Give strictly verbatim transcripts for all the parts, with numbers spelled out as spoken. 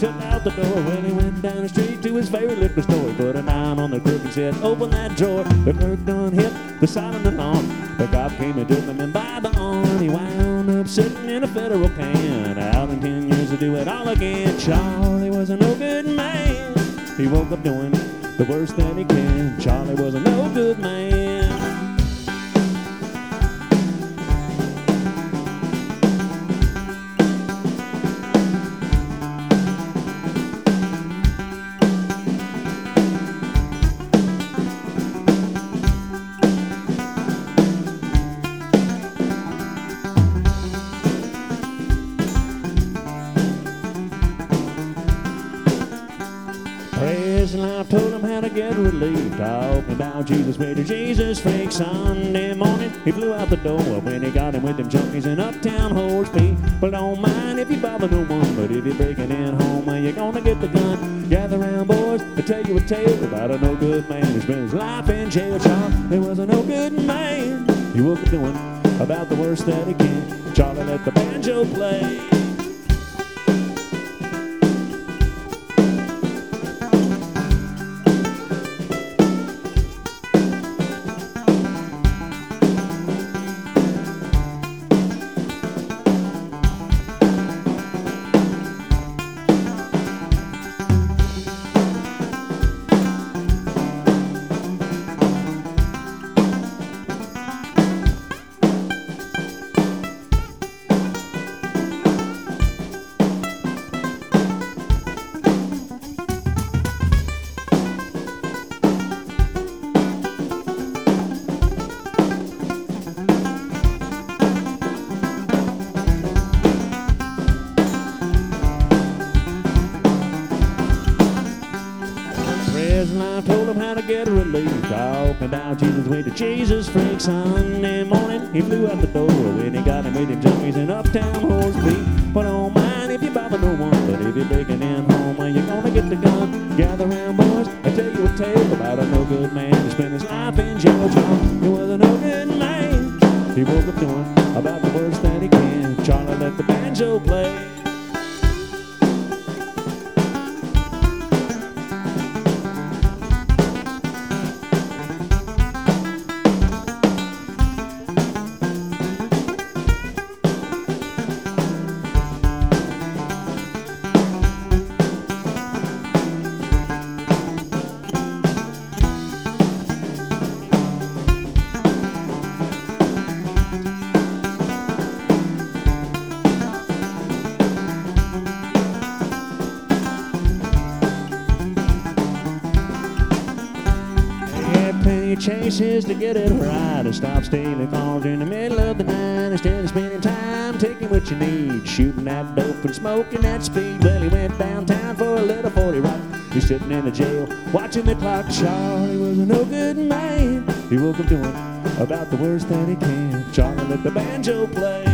took out the door. When he went down the street to his favorite liquor store, he put a nine on the crook and said, open that drawer. The clerk done hit the side of the lawn. The cop came and took him in by the arm. He wound up sitting in a federal can, out in ten years to do it all again. Charlie was a no good man. He woke up doing the worst that he can. Charlie was a no good man. Prison life told him how to get relief. Talking about Jesus, way to Jesus freak. Sunday morning, he flew out the door when he got him with them junkies in Uptown Horse P. Well, don't mind if you bother no one, but if you're breaking in home, well, you're gonna get the gun. Gather round, boys, to tell you a tale about a no good man who spent his life in jail. Charlie was a no good man. He woke up doing about the worst that he can. Charlie let the banjo play. I told him how to get relief. Talking about Jesus way to Jesus freak. Sunday morning, he flew out the door when he got him with him junkies in Uptown Horse P. But don't mind if you bother no one, but if you're breaking in home, well, you're gonna get the gun. Gather round, boys, I tell you a tale about a no good man who spent his life in jail. Charlie was a no good man. He woke up doing about the worst that he can. Charlie let the banjo play. Chases to get it right and stop stealing cars in the middle of the night. Instead of spending time taking what you need, shooting that dope and smoking that speed. Well, he went downtown for a little forty rock. He's sitting in the jail watching the clock. Charlie was a no good man. He woke up doing about the worst that he can. Charlie let the banjo play.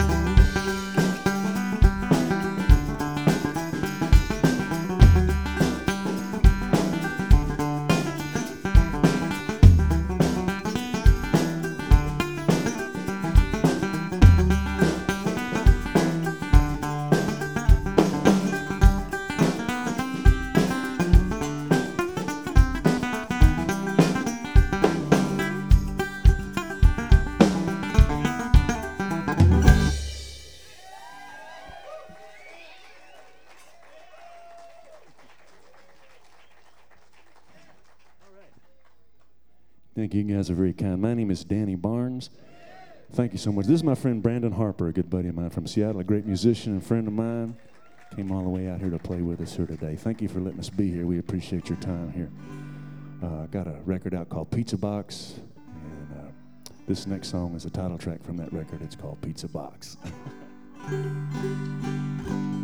Thank you. You guys are very kind. My name is Danny Barnes. Thank you so much. This is my friend Brandon Harper, a good buddy of mine from Seattle, a great musician and friend of mine. Came all the way out here to play with us here today. Thank you for letting us be here. We appreciate your time here. Uh, I got a record out called Pizza Box, and uh, this next song is a title track from that record. It's called Pizza Box.